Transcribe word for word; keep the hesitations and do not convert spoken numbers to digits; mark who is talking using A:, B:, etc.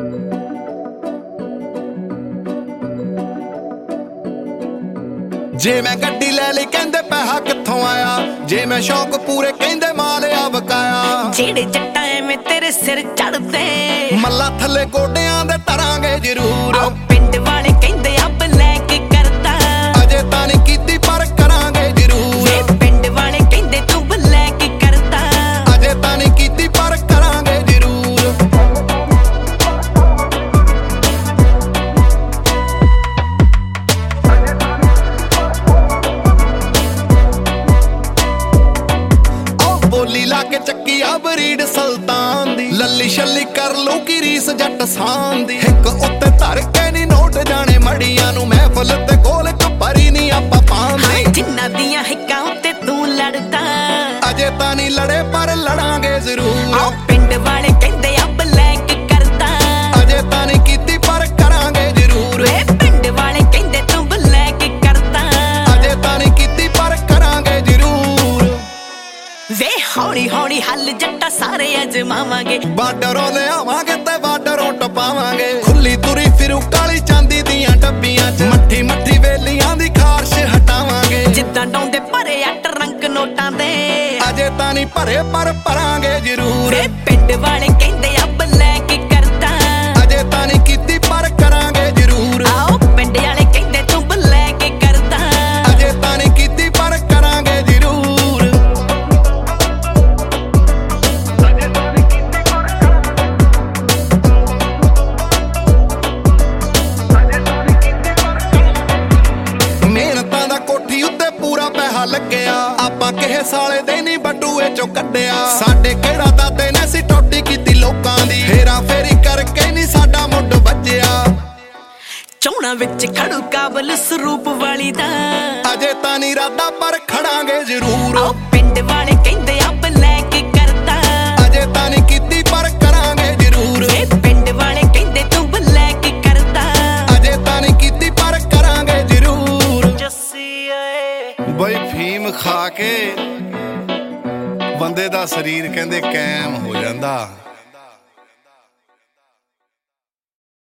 A: जे मैं गड्डी ले ली कहंदे पैसा कित्थों आया, जे मैं शौक पूरे कहंदे माल आ बकाया।
B: जेड़े जट्टा एवें तेरे सिर चढ़दे
A: मल्ला थल्ले गोडियां दे टरांगे जरूर।
B: पिंड वाले कहंदे अब लैके करदा
A: अजे तां नहीं कीती पर करांगे जरूर।
B: पिंड वाले कहंदे तू लैके करदा
A: अजे तां नहीं कीती पर करांगे जरूर। बोली ला के चक्की अब रीड सुल्तान दी, लल्ली शल्ली कर लो की रीस जट शान दी। हिक उत्ते धर के नी नोट जाने मड़ियां नू, महफल ते गोल च भरी नी आपां पांदे।
B: जिन्ना दियां हिक्कां उत्ते तू लड़दा
A: अजे तां नहीं लड़े पर लड़ांगे जरूर।
B: पिंड वाले कहंदे अब लैके करदा
A: अजे तां नहीं कीती पर करांगे जरूर।
B: पिंड वाले कहंदे तू लैके करदा
A: अजे तां नहीं कीती पर करांगे जरूर।
B: वे हौली हौली हल जट्टा सारे अजमावांगे,
A: बार्डरों ले आवांगे ते बार्डरों टपावांगे। खुली तुरी फिरू काली चांदी दियां डब्बियां च, मट्ठी मट्ठी वेलियां दी खारश हटावांगे।
B: जिद्दां डौंदे भरे अट रंग नोटां दे
A: अजे तां नहीं भरे पर भरांगे जरूर।
B: पिंड वाले कहंदे अब लैके करदा
A: अजे तां नहीं कीती पर करांगे जरूर।
B: आओ पिंड वाले कहंदे तू लैके करदा
A: अजे तां नहीं कीती पर करांगे जरूर। मेहनतां दा कोठी उत्ते पूरा पैसा लग्गिया, आपां किसे साले दे नहीं बटूए चों कड्डिया। साडे किहड़ा दादे ने सी टोटी कीती लोकां दी, हेरा फेरी करके नहीं साडा मुੱਢ ਵੱਜਿਆ।
B: चौना विच खड़ू काबल स्वरूप वाली दा
A: अजे तां नहीं रादा पर खड़ांगे जरूर।
B: आओ पिंड वाले कहंदे अब लैके करदा
A: अजे तां नहीं कीती पर करांगे जरूर।
B: पिंड वाले कहंदे तू लैके करदा
A: अजे तां नहीं कीती पर करांगे जरूर। बई फीम खा के ਬੰਦੇ ਦਾ ਸਰੀਰ ਕਹਿੰਦੇ ਕਾਇਮ ਹੋ ਜਾਂਦਾ।